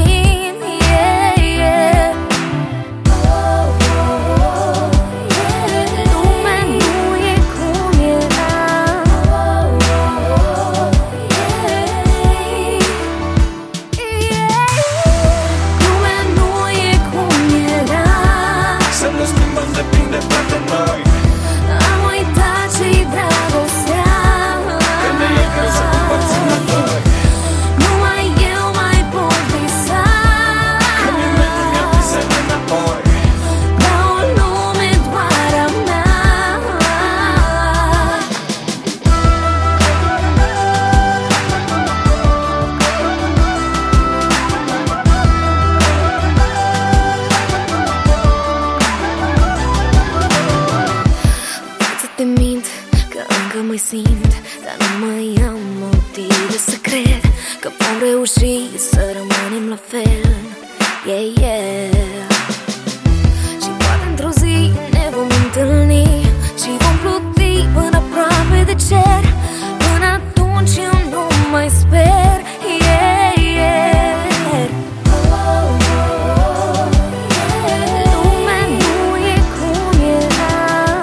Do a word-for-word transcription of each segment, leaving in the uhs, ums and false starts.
simt, yeah, yeah. Lumea nu e cum era, lumea nu e cum era. Să ne schimbăm depinde doar de noi. Am uitat ce-i dragostea, Că ne e greu să împărțim la doi. numai eu mai pot visa, Că nimeni nu mi-a visat înapoi. la o lume doar a mea. Să te mint că încă mă simt, dar nu mai am motive să cred că vom reuși să rămânem la fel, yeah, yeah. Și poate într-o zi ne vom întâlni și vom pluti până aproape de cer. Până atunci eu nu mai sper, yeah, yeah. Lumea nu e cum era,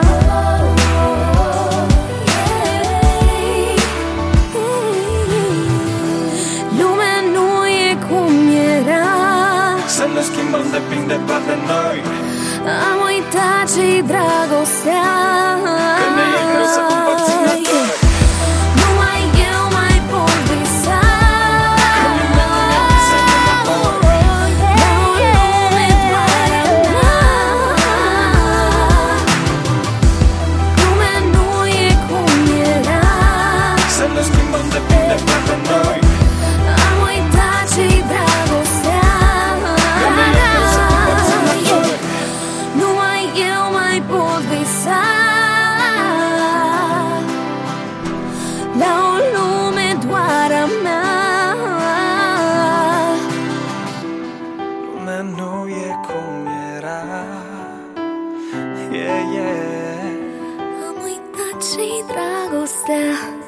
lumea nu e cum era. Să ne schimbăm depinde doar de noi. Am uitat ce-i dragostea, Că ne e greu să împărțim la doi. numai eu mai pot visa, Că nimeni nu mi-a visat înapoi. la o lume doar a mea. Lumea nu e cum era, Să ne schimbăm depinde doar de noi. am uitat ce-i dragostea, Că ne e greu să împărțim la doi. numai eu mai pot visa, la o lume doar a mea. Lumea nu e cum era. Yeah, yeah. Am uitat ce-i dragostea.